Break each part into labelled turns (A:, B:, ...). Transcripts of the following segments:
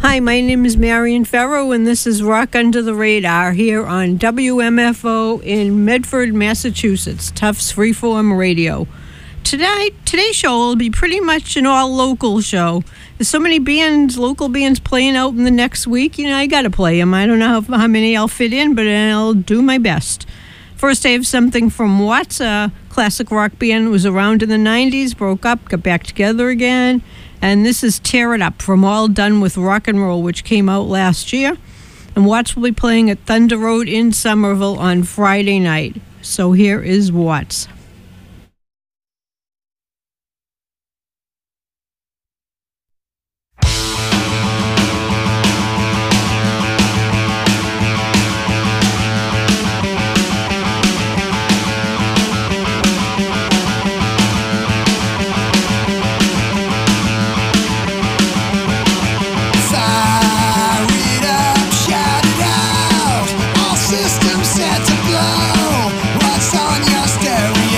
A: Hi, my name is Marion Farrow, and this is Rock Under the Radar here on WMFO in Medford, Massachusetts, Tufts Freeform Radio. Today's show will be pretty much an all-local show. There's so many bands, local bands playing out in the next week. I got to play them. I don't know how many I'll fit in, but I'll do my best. First, I have something from Watts, a classic rock band, was around in the 90s, broke up, got back together again. And this is Tear It Up from All Done with Rock and Roll, which came out last year. And Watts will be playing at Thunder Road in Somerville on Friday night. So here is Watts.
B: Systems set to blow. What's on your stereo?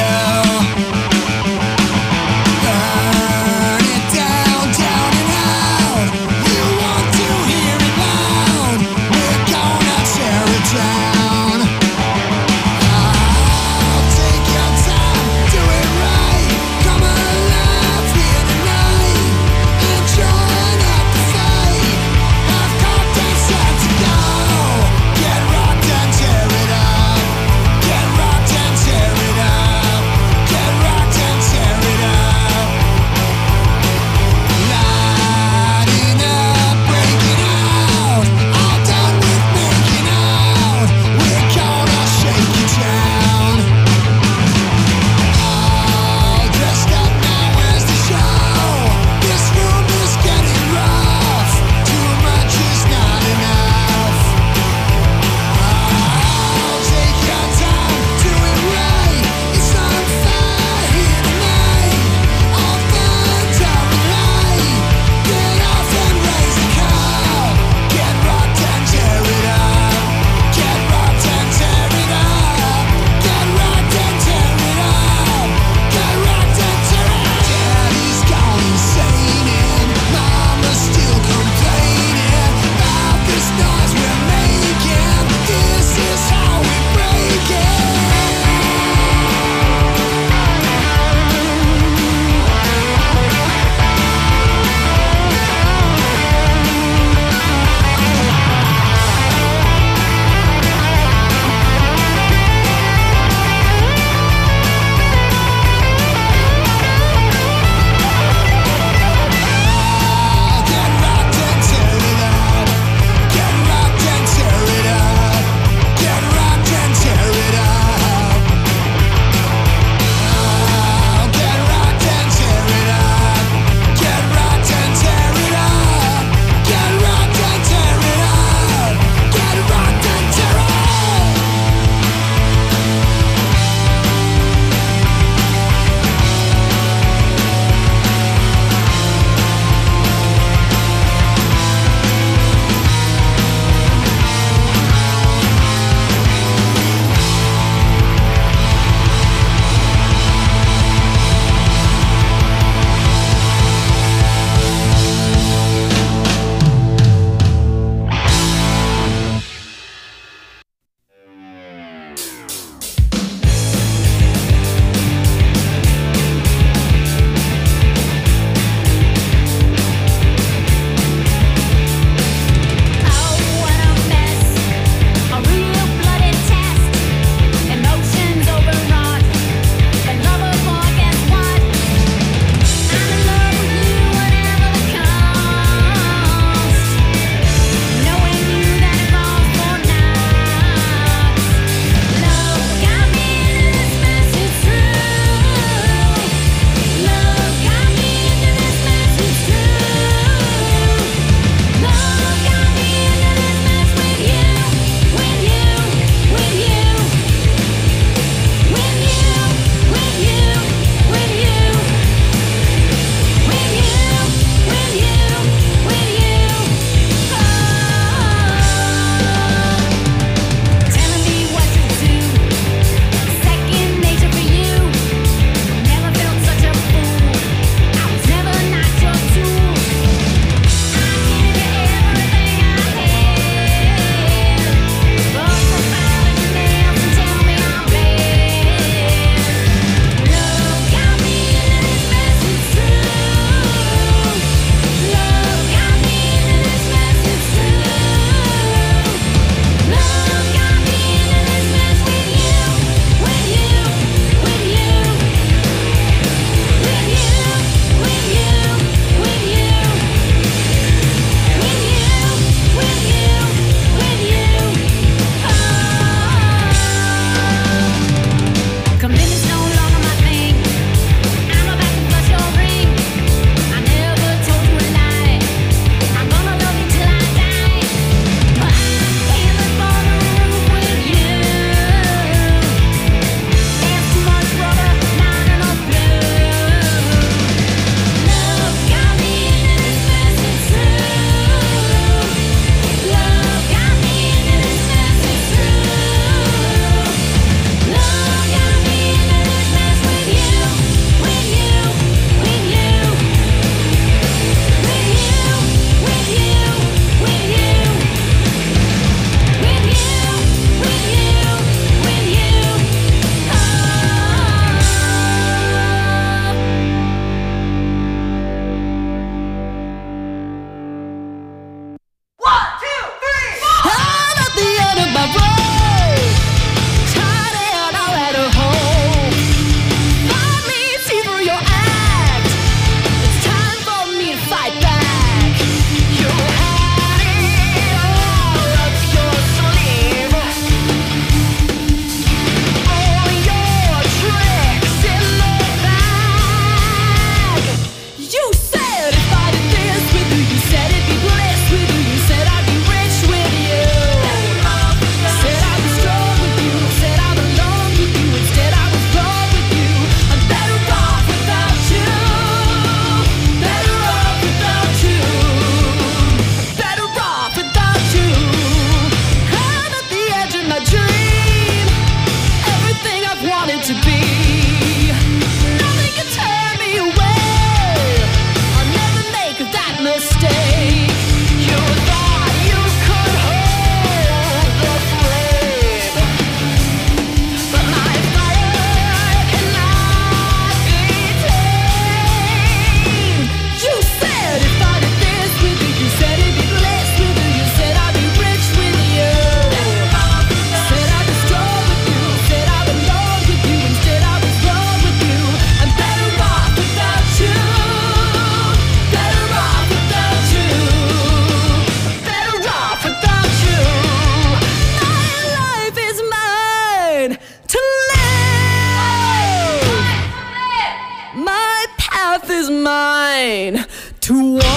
B: to war.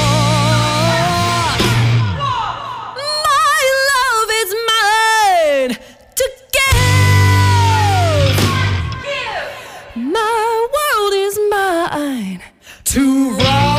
B: My love is mine to give. My world is mine to rock.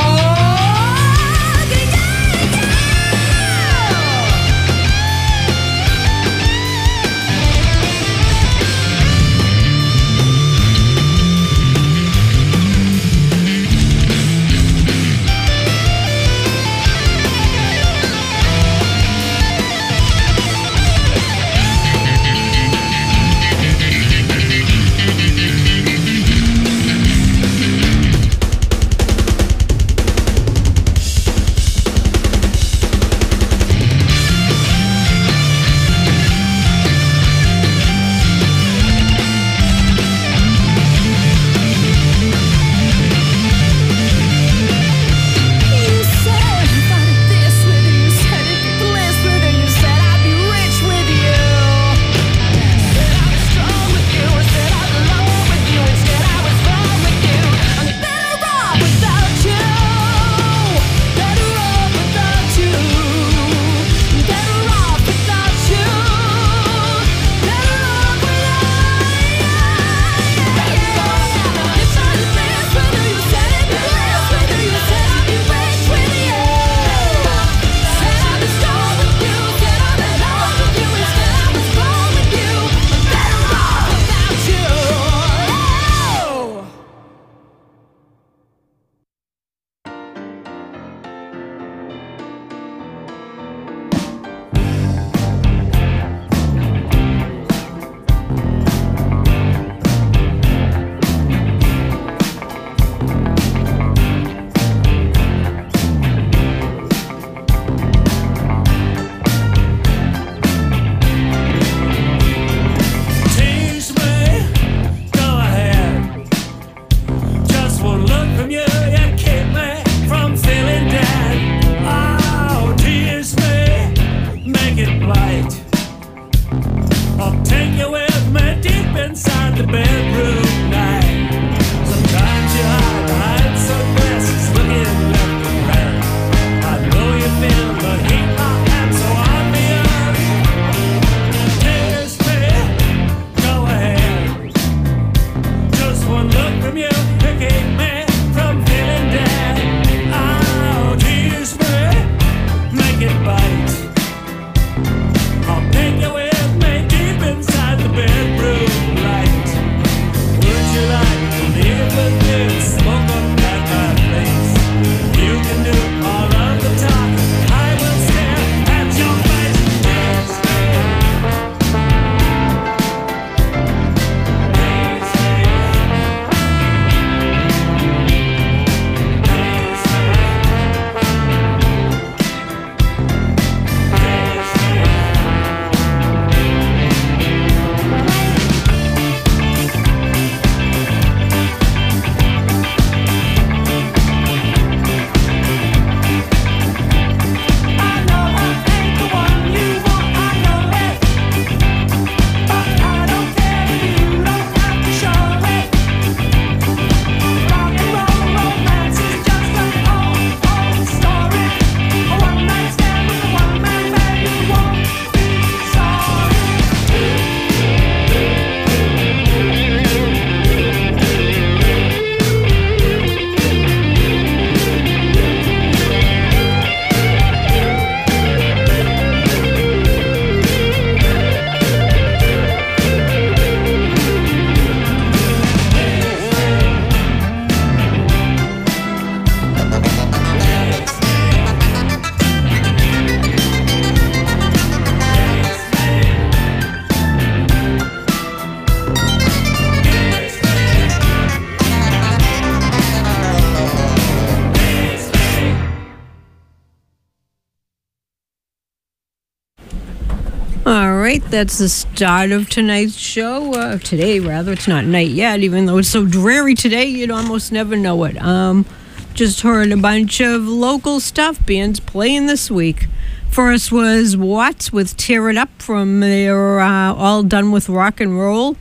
A: All right, that's the start of tonight's show. Today, rather. It's not night yet, even though it's so dreary today, you'd almost never know it. Just heard a bunch of local stuff bands playing this week. First was Watts with Tear It Up from their All Done With Rock and Roll.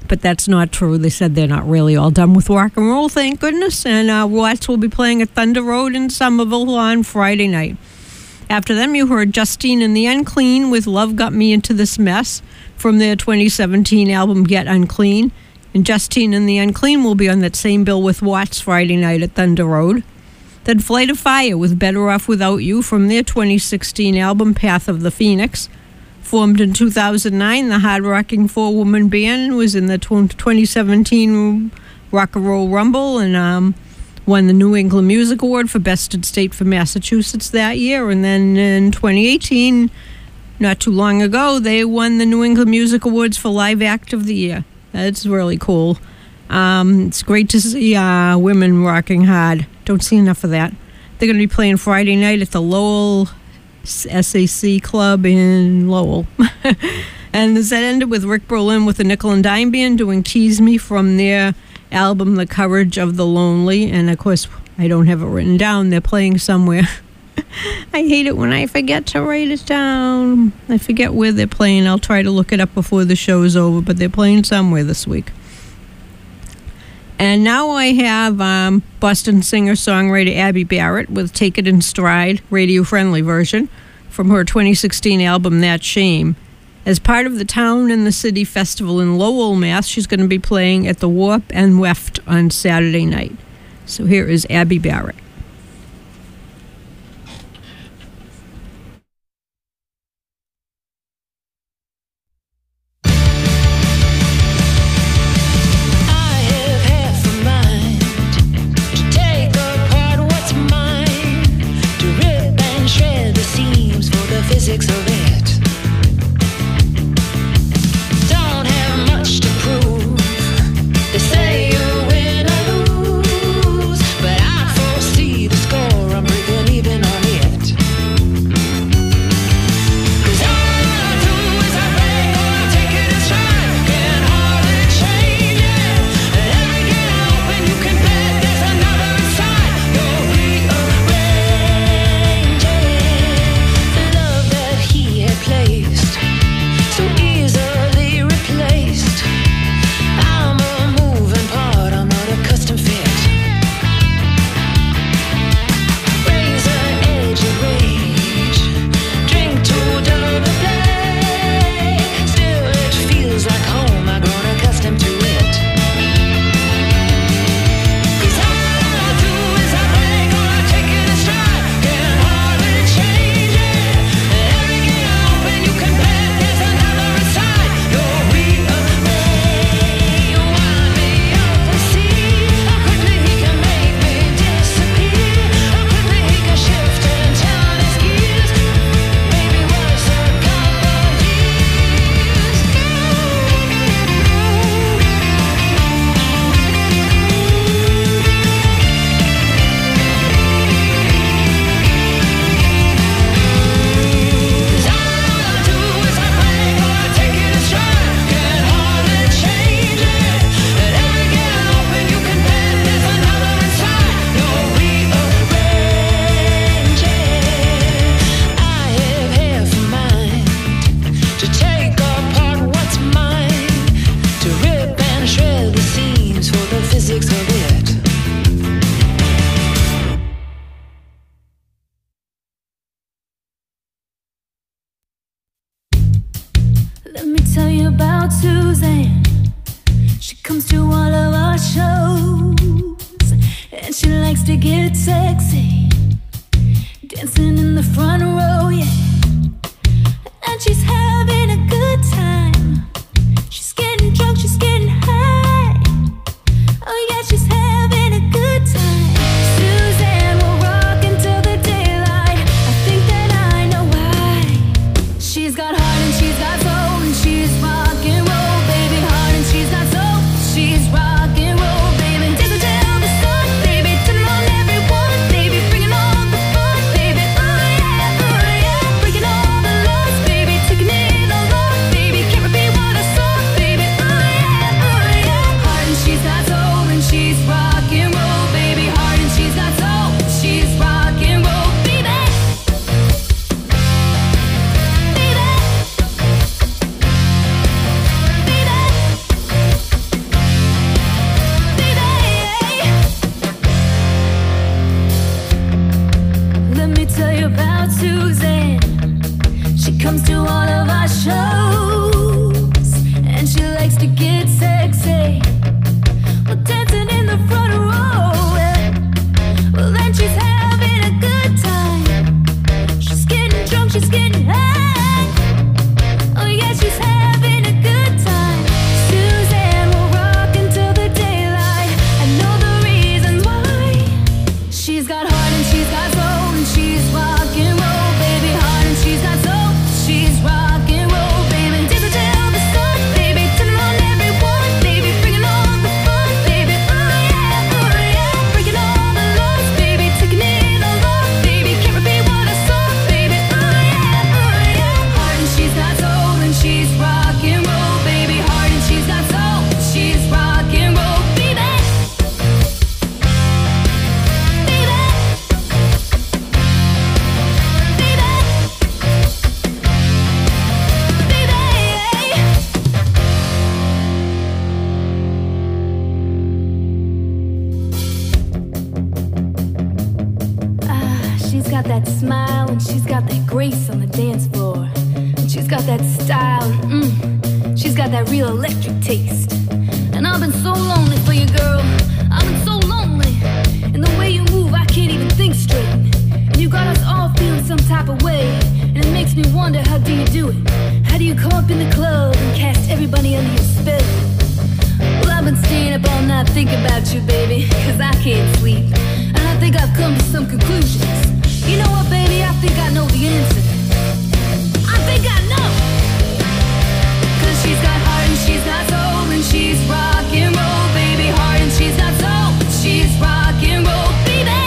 A: but that's not true. They said they're not really all done with rock and roll, thank goodness. And Watts will be playing at Thunder Road in Somerville on Friday night. After them, you heard Justine and the Unclean with Love Got Me Into This Mess from their 2017 album Get Unclean. And Justine and the Unclean will be on that same bill with Watts Friday night at Thunder Road. Then Flight of Fire with Better Off Without You from their 2016 album Path of the Phoenix. Formed in 2009, the hard-rocking four-woman band was in the 2017 Rock and Roll Rumble and won the New England Music Award for Best State for Massachusetts that year. And then in 2018, not too long ago, they won the New England Music Awards for Live Act of the Year. That's really cool. It's great to see women rocking hard. Don't see enough of that. They're going to be playing Friday night at the Lowell SAC Club in Lowell. And that ended with Rick Berlin with the Nickel and Dime Band doing Tease Me from their album The Courage of the Lonely. And of course, I don't have it written down. They're playing somewhere. I hate it when I forget to write it down. I forget where they're playing. I'll try to look it up before the show is over, but they're playing somewhere this week. And now I have Boston singer-songwriter Abby Barrett with Take It in Stride, radio-friendly version, from her 2016 album That Shame. As part of the Town and the City Festival in Lowell, Mass., she's going to be playing at the Warp and Weft on Saturday night. So here is Abby Barrett.
B: Let me tell you about Suzanne. She comes to all of our shows, and she likes to get sexy, dancing in the front row, yeah. And she's having a good time. She's getting drunk, she's getting high. Oh yeah, she's having a good time. Suzanne will rock until the daylight. I think that I know why. She's got heart and she's got soul, and she's rock and roll, baby. Heart and she's got soul, she's rock and roll, baby. Dance until the sun, baby. Turn on everyone, baby. tell you about Suzanne. She comes to all of our shows, and she likes to get sexy. Well, dancing in the front row, yeah. Well, then she's having a good time. She's getting drunk, she's getting high. Oh yeah, she's having a good time. Suzanne will rock until the daylight. I know the reasons why. She's got heart and she's got soul, and she's rock and roll, baby. Heart and she's got soul, she's rock and roll, baby. Dance until the sun, baby. Turn on everyone, baby. Bringing all the fun, baby. Oh yeah, breaking all the laws, baby. Taking it all off, baby. Can't repeat what I saw, baby. Oh yeah. Heart and she's got soul, and she's rock and roll, baby. Heart and she's got soul, she's rock and roll, baby. She's got that smile and she's got that grace on the dance floor. And she's got that style, she's got that real electric taste. And I've been so lonely for you, girl. I've been so lonely. And the way you move, I can't even think straight. And you got us all feeling some type of way. And it makes me wonder, how do you do it? How do you come up in the club and cast everybody under your spell? Well, I've been staying up all night thinking about you, baby, 'cause I can't sleep. And I think I've come to some conclusions. You know what, baby? I think I know the answer. I think I know. 'Cause she's got heart and she's got soul, and she's rock and roll, baby. Heart and she's got soul, she's rock and roll, baby.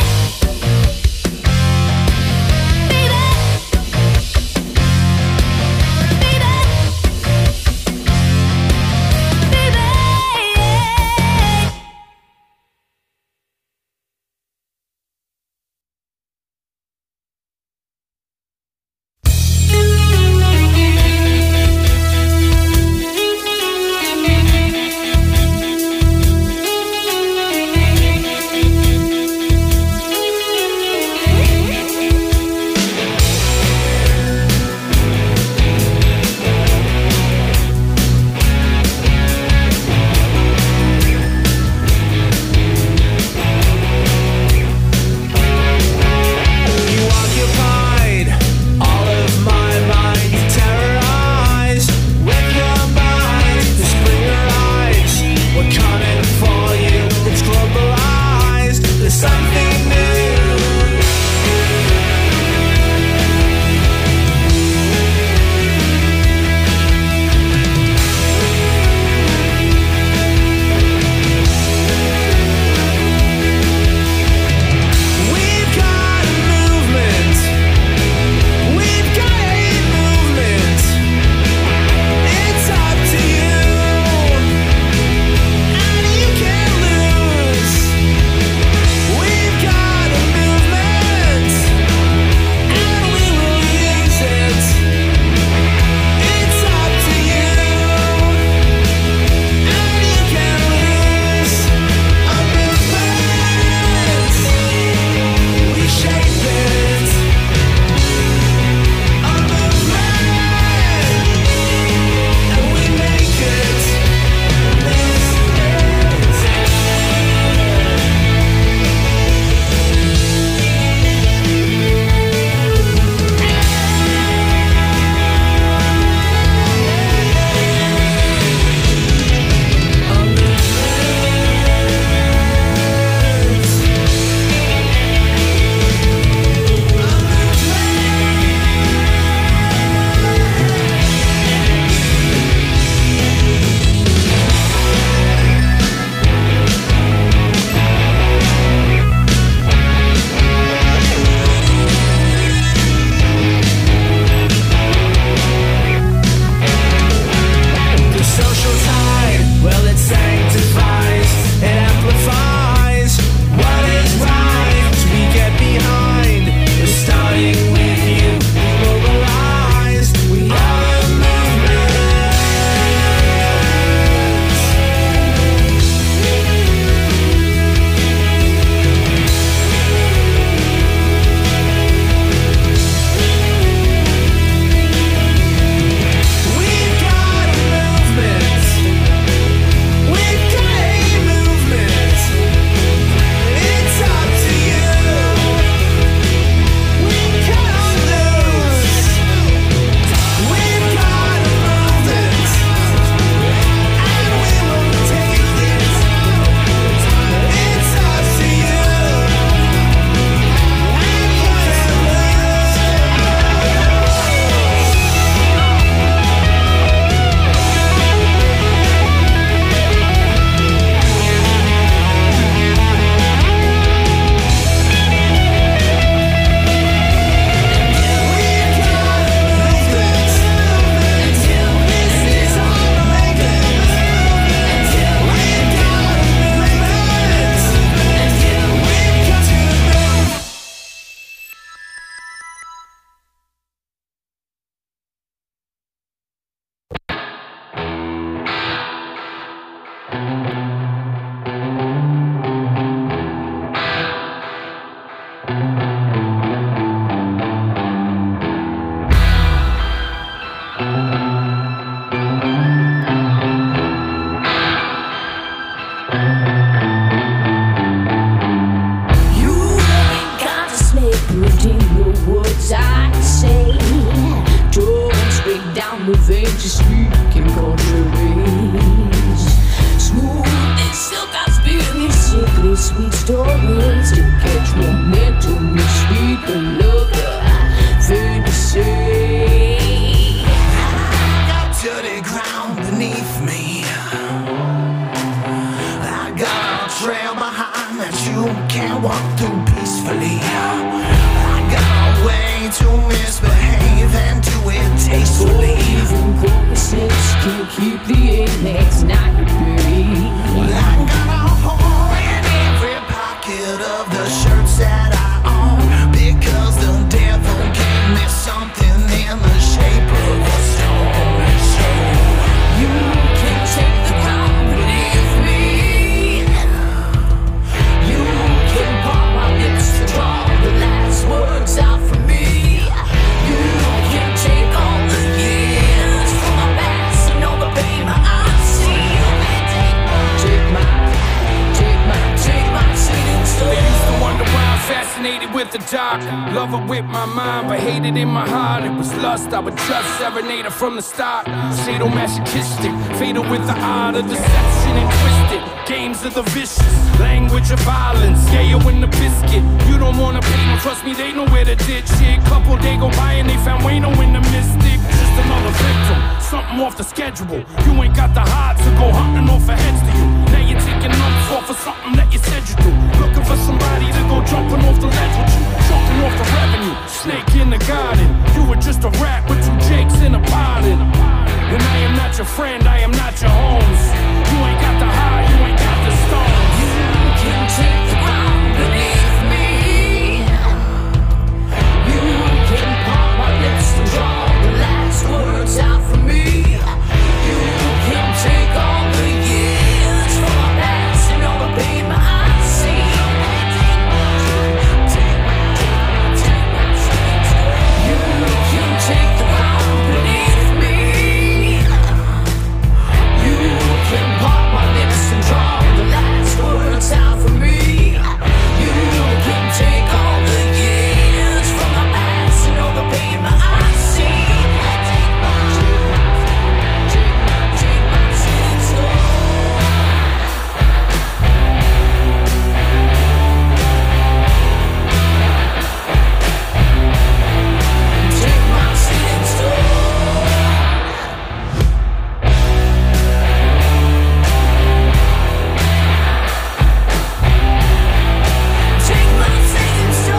B: last words I say. Drove straight down the veins, sweet and country ways. Smooth as silk, I spill me sickly sweet stories to catch momentum, me sweet and love I feel to say.
C: I got dirty ground beneath me. I got a trail behind that you can't walk through peacefully. I got a way to misbehave and do it tastefully.
B: Even choruses can't keep the apex not free.
C: I got a hole in every pocket of the shirts that I own, because the devil gave me something in the shape of a stone. So
B: You can take the ground beneath me. You can part my lips to draw the last words out from me. You can take all the years from my past and all the pain I've seen. Take my seat and
D: They used to
B: stone.
D: wonder why I'm fascinated with the dark. Love her with my mind, but hate it in my heart. It was lust, I would just serenade her from the start. Sadomasochistic, fatal with the art of deception and twisted. Games of the vicious, language of violence. Yeah, you in the biscuit. You don't wanna pay them, trust me, they know where to ditch it. Couple day go by and they found Wayno in the mystic. Just another victim, something off the schedule. You ain't got the heart to go hunting off for heads to you. Now you're taking lumps off of something that you said you do. Looking for somebody to go jumping off the ledge with you. Choking off the revenue, snake in the garden. You were just a rat with two jakes in a pardon. And I am not your friend, I am not your homes. You ain't got the heart, you ain't got the stones.
B: You can take the ground beneath me. You can part my lips to draw the last words out from me. You can take all the years from my past and all the pain I've seen. You can take the ground beneath me. You can part my lips and draw the last words out from me. You can take all the years from my past and all the pain I've seen. Take my seat, take my seat, take my seat,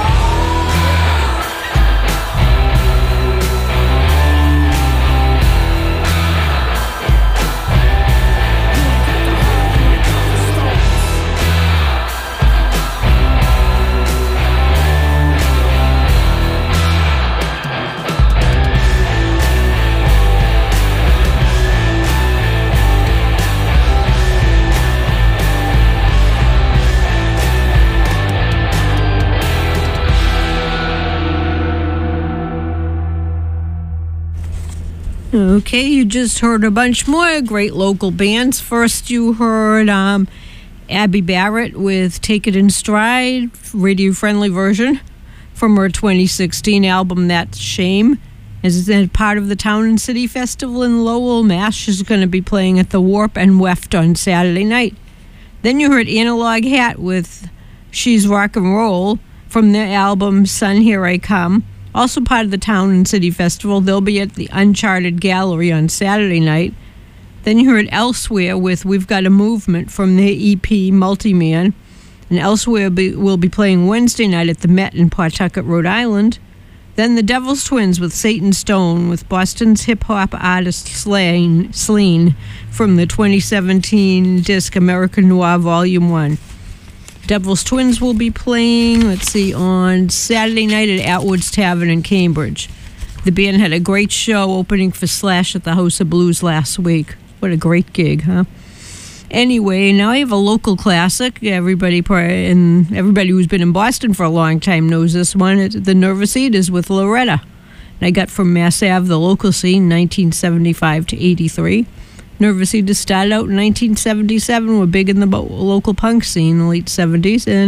A: Okay, you just heard a bunch more great local bands. First, you heard Abby Barrett with Take It in Stride, radio-friendly version from her 2016 album, That's Shame. As part of the Town and City Festival in Lowell, Mass. She's going to be playing at the Warp and Weft on Saturday night. Then you heard Analog Hat with She's Rock and Roll from their album Son, Here I Come. Also part of the Town and City Festival. They'll be at the Uncharted Gallery on Saturday night. Then you heard Elsewhere with We've Got a Movement from their EP Multi-Man. And Elsewhere will be playing Wednesday night at the Met in Pawtucket, Rhode Island. Then the Devil's Twins with Satan Stone with Boston's hip-hop artist Sleen from the 2017 disc American Noir Volume 1. Devil's Twins will be playing, on Saturday night at Atwood's Tavern in Cambridge. The band had a great show opening for Slash at the House of Blues last week. What a great gig, huh? Anyway, now I have a local classic. Everybody who's been in Boston for a long time knows this one. It's The Nervous Eaters with Loretta. And I got from Mass Ave, the local scene, 1975 to 83. Nervous Eaters started out in 1977, were big in the local punk scene in the late 70s, and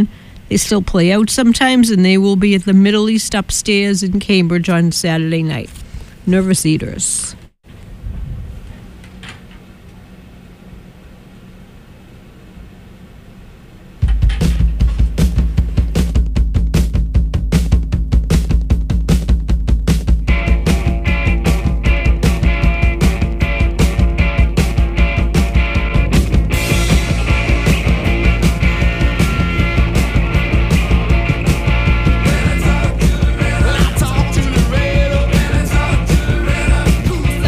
A: They still play out sometimes, and they will be at the Middle East upstairs in Cambridge on Saturday night. Nervous Eaters.
C: When I talk to the radio,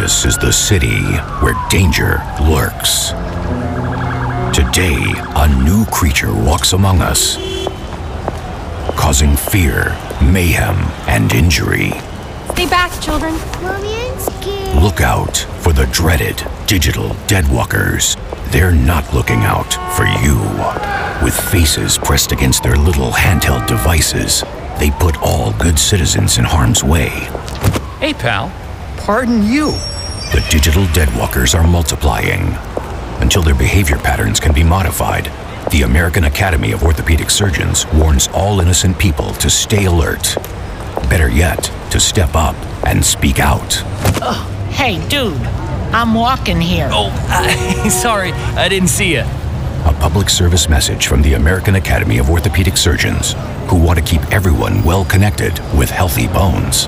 E: This is the city where danger lurks. Today, a new creature walks among us, causing fear, mayhem, and injury.
F: Stay back, children.
G: Mommy, I'm scared.
E: Look out for the dreaded digital deadwalkers. They're not looking out for you. With faces pressed against their little handheld devices, they put all good citizens in harm's way.
H: Hey, pal. Pardon you.
E: The digital deadwalkers are multiplying. Until their behavior patterns can be modified, the American Academy of Orthopedic Surgeons warns all innocent people to stay alert. Better yet, to step up and speak out.
I: Hey, dude, I'm walking here.
H: Oh, sorry, I didn't see you.
E: A public service message from the American Academy of Orthopedic Surgeons, who want to keep everyone well connected with healthy bones.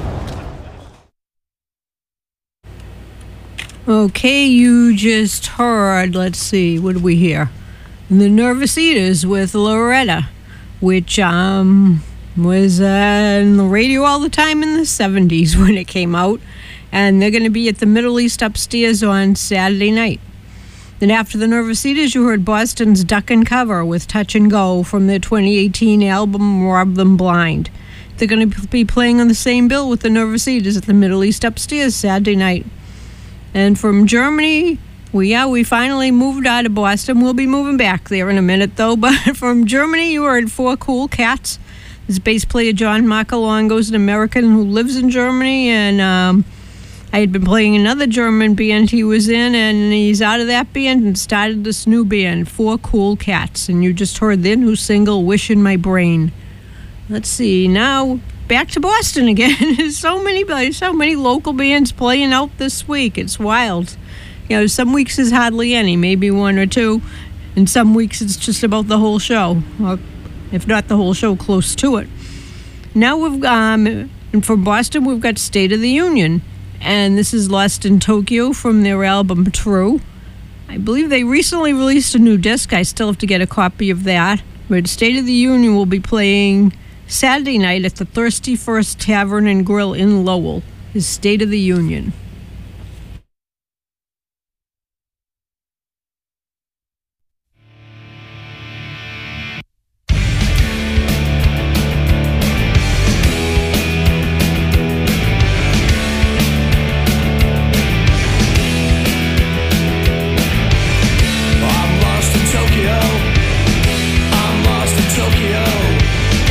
A: Okay, you just heard, let's see, what did we hear? The Nervous Eaters with Loretta, which was on the radio all the time in the 70s when it came out. And they're going to be at the Middle East Upstairs on Saturday night. Then after the Nervous Eaters, you heard Boston's Duck and Cover with Touch and Go from their 2018 album Rob Them Blind. They're going to be playing on the same bill with the Nervous Eaters at the Middle East Upstairs Saturday night. And from Germany, we finally moved out of Boston. We'll be moving back there in a minute, though. But from Germany, you heard Four Cool Cats. This bass player John Macalongo is an American who lives in Germany, and I had been playing another German band he was in, and he's out of that band and started this new band, Four Cool Cats. And you just heard their new single, Wish in My Brain. Let's see, now back to Boston again. so many local bands playing out this week. It's wild. You know, some weeks is hardly any, maybe one or two, and some weeks it's just about the whole show, or if not the whole show, close to it. Now and from Boston, we've got State of the Union, and this is Lost in Tokyo from their album True. I believe they recently released a new disc. I still have to get a copy of that. But State of the Union will be playing Saturday night at the Thirsty First Tavern and Grill in Lowell. Is State of the Union.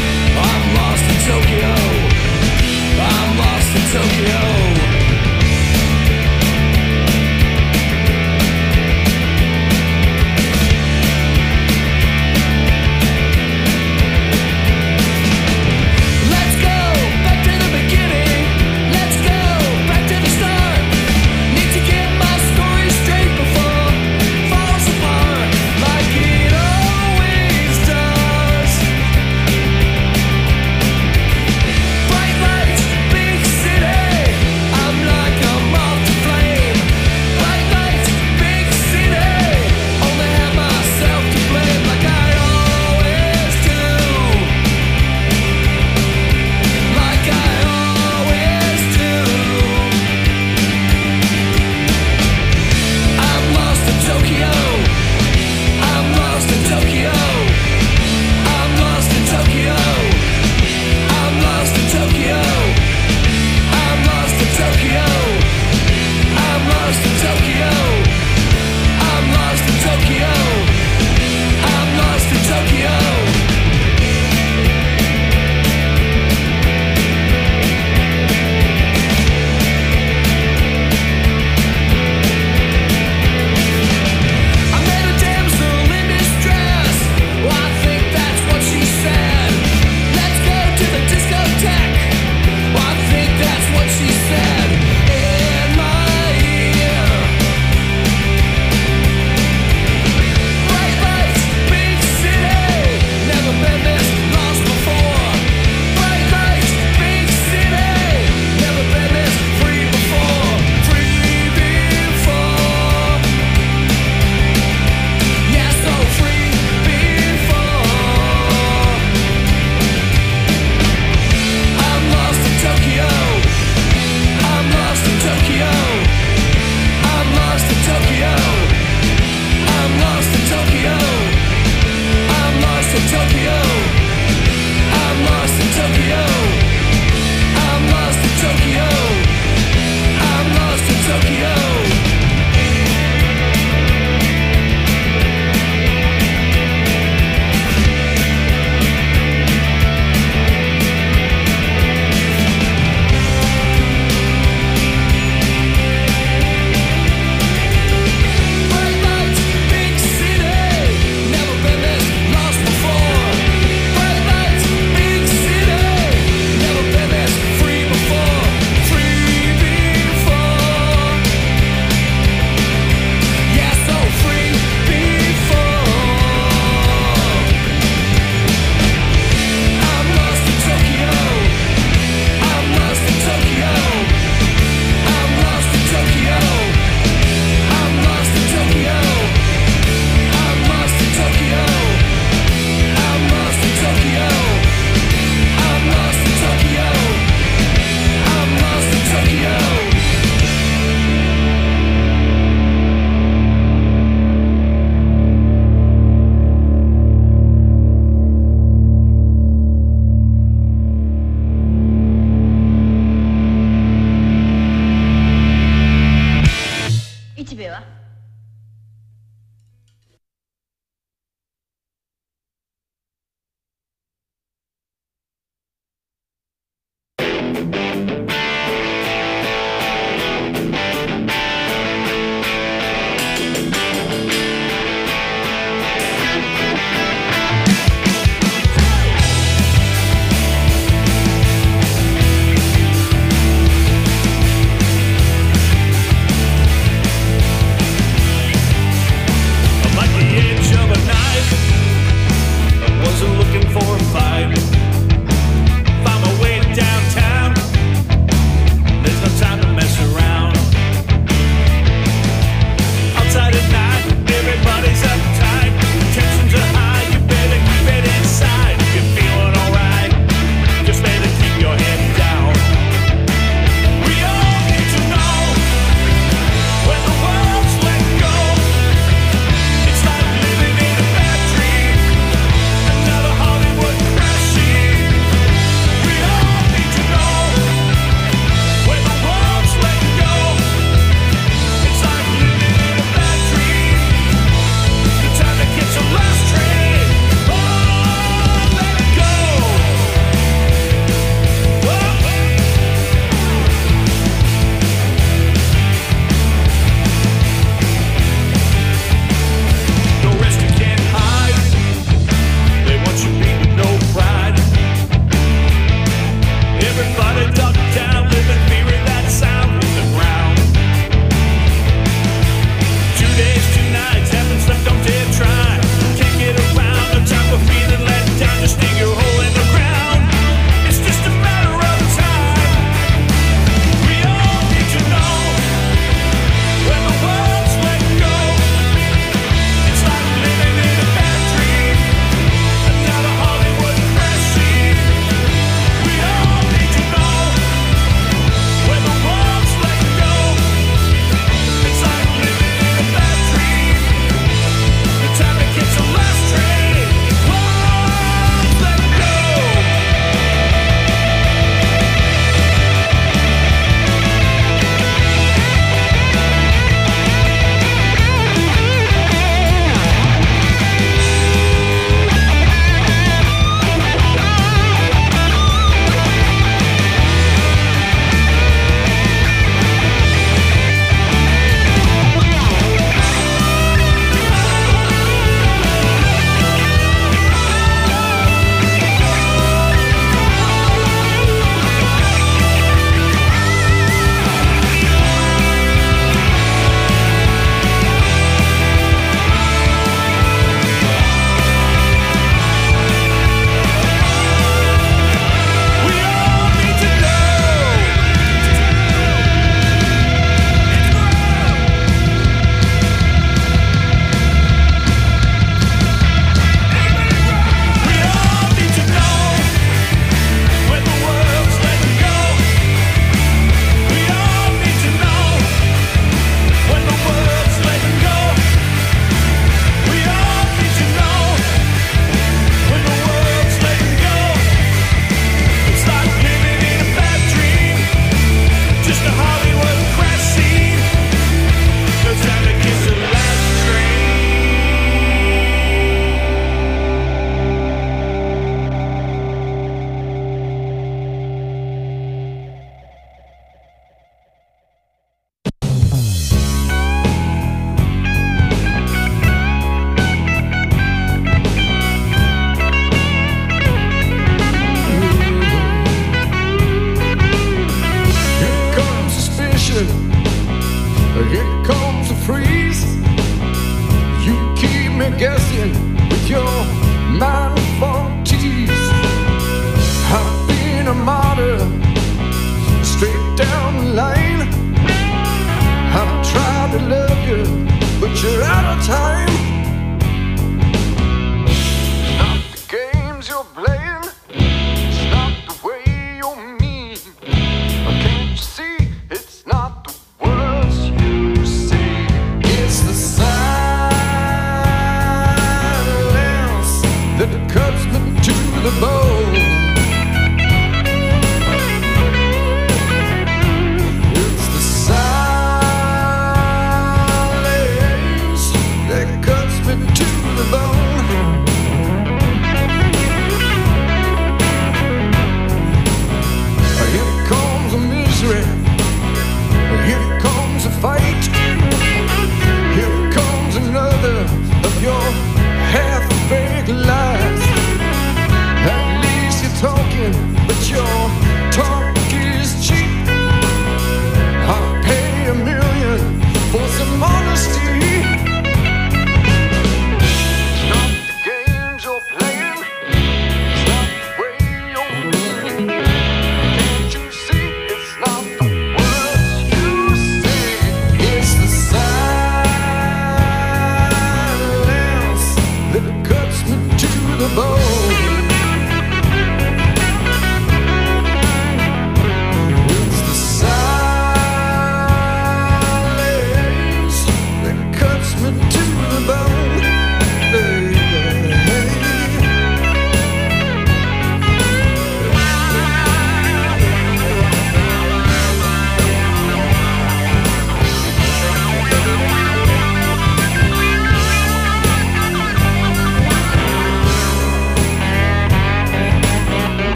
C: Tokyo.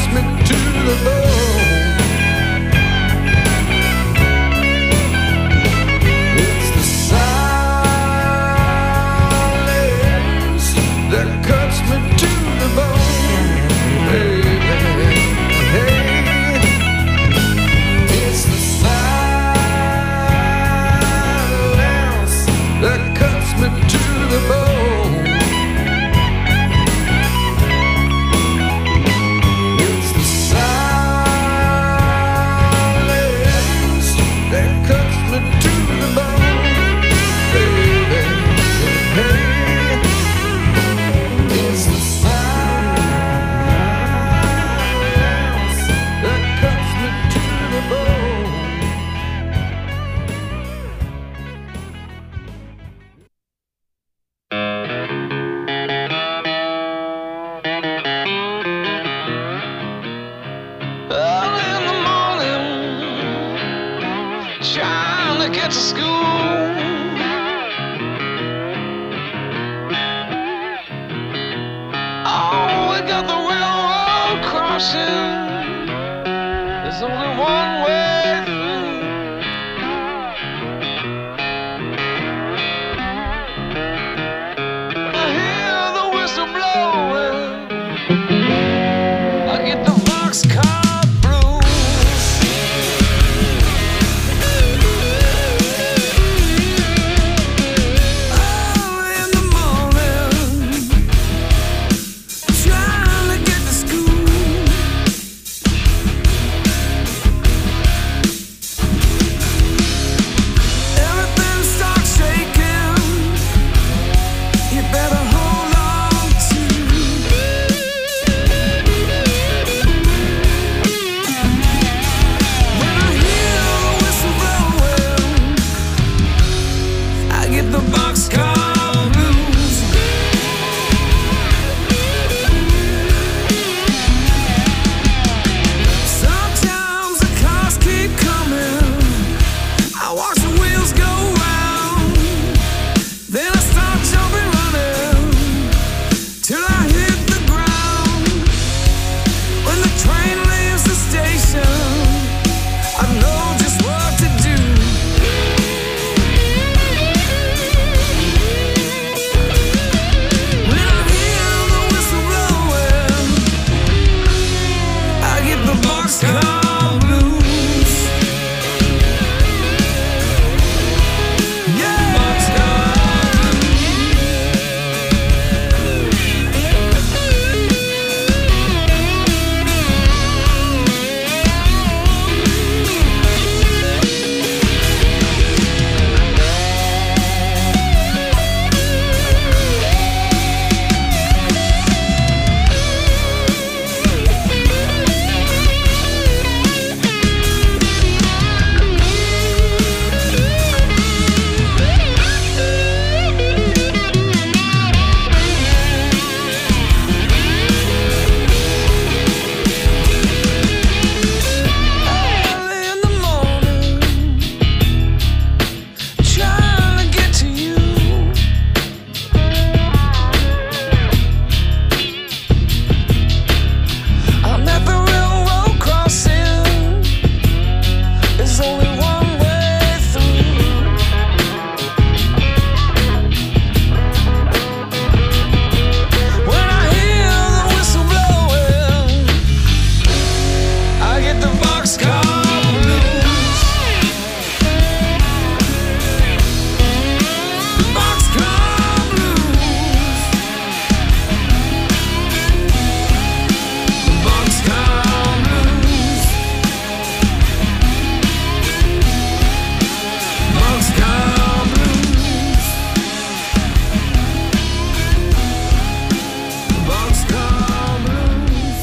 C: cuts me to the bone. It's the silence that cuts me to the bone. Hey, hey, it's the silence that cuts me to the bone. It's the silence that cuts me to the bone. Hey, hey, hey. It's the silence that cuts me to the bone. Early in the morning, trying to get to school. Oh, we got the railroad crossing. There's only one way through. When I hear the whistle blowing, I get the boxcar blues. Early in the morning, trying to get to school. Everything starts shaking. You better hold on to. When I hear the whistle blowing, I get the boxcar blues. Sometimes the cars keep coming. I watch the wheels go round. Then I start jumping, running till I hit the ground. When the train leaves the station, I know just what to do. When I hear the whistle blowing, I get the boxcar blues. Yeah, boxcar early in the morning, trying to get to you. I'm at the railroad crossing. There's only one way through. When I hear the whistle blowing, I get the boxcar blues. Boxcar blues. Boxcar blues. Boxcar blues. Boxcar blues.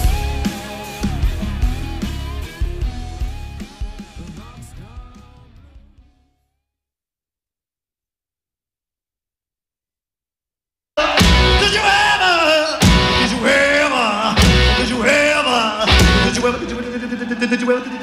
G: Did you ever? Did you ever? Did you ever? Did you ever? Did you ever? Did you ever?